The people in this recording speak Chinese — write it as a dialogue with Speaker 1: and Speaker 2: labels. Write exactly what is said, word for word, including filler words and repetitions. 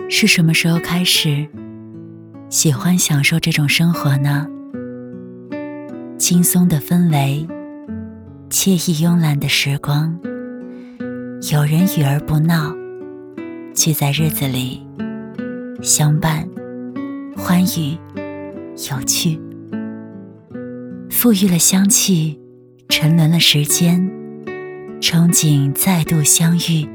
Speaker 1: 是什么时候开始喜欢享受这种生活呢？轻松的氛围，惬意慵懒的时光，有人与而不闹，聚在日子里，相伴欢愉有趣，赋予了香气，沉沦了时间，憧憬再度相遇。